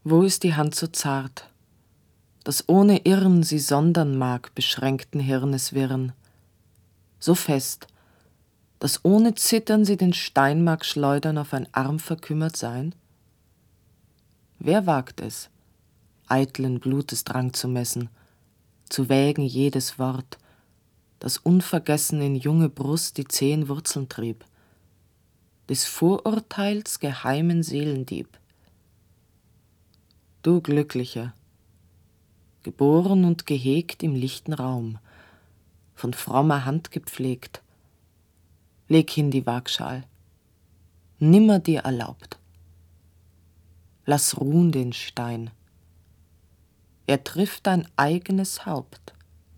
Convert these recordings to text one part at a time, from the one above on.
Wo ist die Hand so zart, dass ohne Irren sie sondern mag beschränkten Hirnes Wirren, so fest, dass ohne Zittern sie den Stein mag schleudern auf ein Arm verkümmert sein? Wer wagt es, eitlen Blutes Drang zu messen, zu wägen jedes Wort, das unvergessen in junge Brust die zähen Wurzeln trieb, des Vorurteils geheimen Seelendieb? Du Glücklicher, geboren und gehegt im lichten Raum, von frommer Hand gepflegt, leg hin die Waagschal, nimmer dir erlaubt. Lass ruhen den Stein, er trifft dein eigenes Haupt.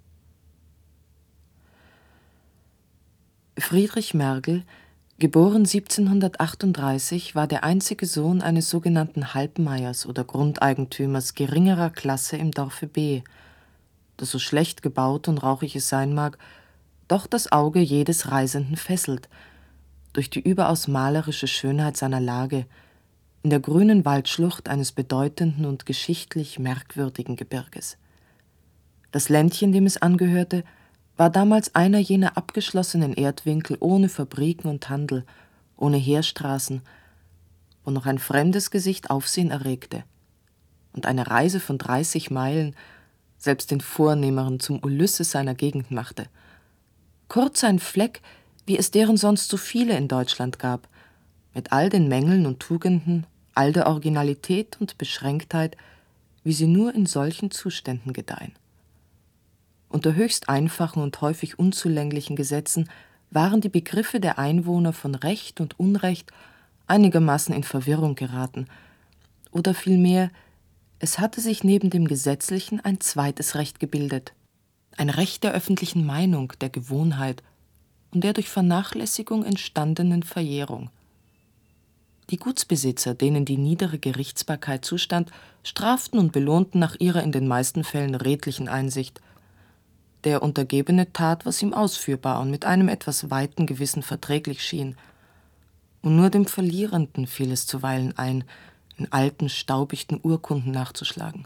Friedrich Mergel, geboren 1738, war der einzige Sohn eines sogenannten Halbmeiers oder Grundeigentümers geringerer Klasse im Dorfe B., das so schlecht gebaut und rauchig es sein mag, doch das Auge jedes Reisenden fesselt, durch die überaus malerische Schönheit seiner Lage, in der grünen Waldschlucht eines bedeutenden und geschichtlich merkwürdigen Gebirges. Das Ländchen, dem es angehörte, war damals einer jener abgeschlossenen Erdwinkel ohne Fabriken und Handel, ohne Heerstraßen, wo noch ein fremdes Gesicht Aufsehen erregte und eine Reise von 30 Meilen selbst den Vornehmeren zum Ulysses seiner Gegend machte. Kurz ein Fleck, wie es deren sonst so viele in Deutschland gab, mit all den Mängeln und Tugenden, all der Originalität und Beschränktheit, wie sie nur in solchen Zuständen gedeihen. Unter höchst einfachen und häufig unzulänglichen Gesetzen waren die Begriffe der Einwohner von Recht und Unrecht einigermaßen in Verwirrung geraten, oder vielmehr, es hatte sich neben dem Gesetzlichen ein zweites Recht gebildet, ein Recht der öffentlichen Meinung, der Gewohnheit und der durch Vernachlässigung entstandenen Verjährung. Die Gutsbesitzer, denen die niedere Gerichtsbarkeit zustand, straften und belohnten nach ihrer in den meisten Fällen redlichen Einsicht. Der Untergebene tat, was ihm ausführbar und mit einem etwas weiten Gewissen verträglich schien. Und nur dem Verlierenden fiel es zuweilen ein, in alten, staubichten Urkunden nachzuschlagen.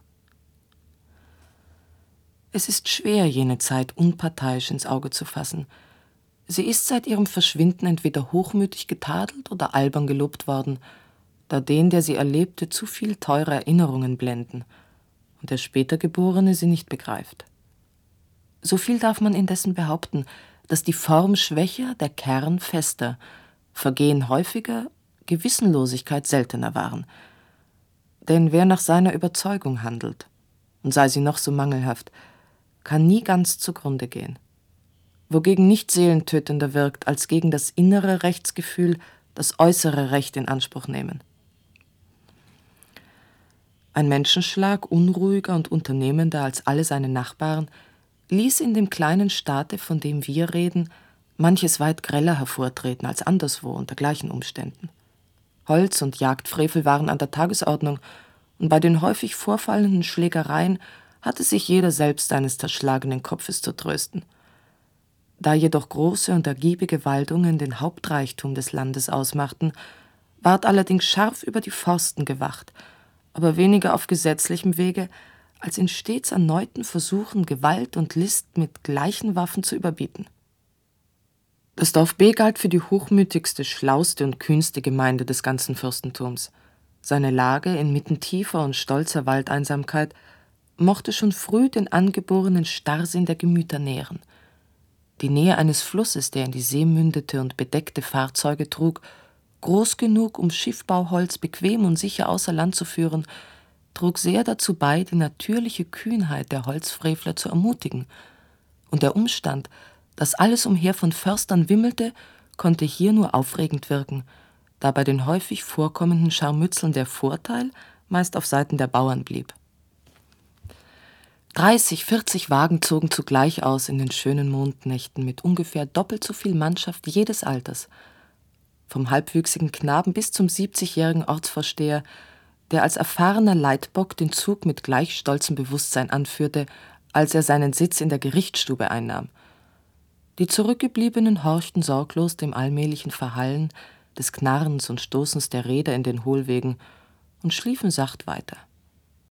Es ist schwer, jene Zeit unparteiisch ins Auge zu fassen. Sie ist seit ihrem Verschwinden entweder hochmütig getadelt oder albern gelobt worden, da den, der sie erlebte, zu viel teure Erinnerungen blenden und der später Geborene sie nicht begreift. So viel darf man indessen behaupten, dass die Form schwächer, der Kern fester, Vergehen häufiger, Gewissenlosigkeit seltener waren. Denn wer nach seiner Überzeugung handelt, und sei sie noch so mangelhaft, kann nie ganz zugrunde gehen. Wogegen nicht seelentötender wirkt, als gegen das innere Rechtsgefühl das äußere Recht in Anspruch nehmen. Ein Menschenschlag, unruhiger und unternehmender als alle seine Nachbarn, ließ in dem kleinen Staate, von dem wir reden, manches weit greller hervortreten als anderswo unter gleichen Umständen. Holz- und Jagdfrevel waren an der Tagesordnung, und bei den häufig vorfallenden Schlägereien hatte sich jeder selbst eines zerschlagenen Kopfes zu trösten. Da jedoch große und ergiebige Waldungen den Hauptreichtum des Landes ausmachten, ward allerdings scharf über die Forsten gewacht, aber weniger auf gesetzlichem Wege, als in stets erneuten Versuchen, Gewalt und List mit gleichen Waffen zu überbieten. Das Dorf B galt für die hochmütigste, schlauste und kühnste Gemeinde des ganzen Fürstentums. Seine Lage inmitten tiefer und stolzer Waldeinsamkeit mochte schon früh den angeborenen Starrsinn der Gemüter nähren. Die Nähe eines Flusses, der in die See mündete und bedeckte Fahrzeuge trug, groß genug, um Schiffbauholz bequem und sicher außer Land zu führen, trug sehr dazu bei, die natürliche Kühnheit der Holzfrevler zu ermutigen. Und der Umstand, dass alles umher von Förstern wimmelte, konnte hier nur aufregend wirken, da bei den häufig vorkommenden Scharmützeln der Vorteil meist auf Seiten der Bauern blieb. 30, 40 Wagen zogen zugleich aus in den schönen Mondnächten mit ungefähr doppelt so viel Mannschaft jedes Alters. Vom halbwüchsigen Knaben bis zum 70-jährigen Ortsvorsteher, der als erfahrener Leitbock den Zug mit gleich stolzem Bewusstsein anführte, als er seinen Sitz in der Gerichtsstube einnahm. Die Zurückgebliebenen horchten sorglos dem allmählichen Verhallen des Knarrens und Stoßens der Räder in den Hohlwegen und schliefen sacht weiter.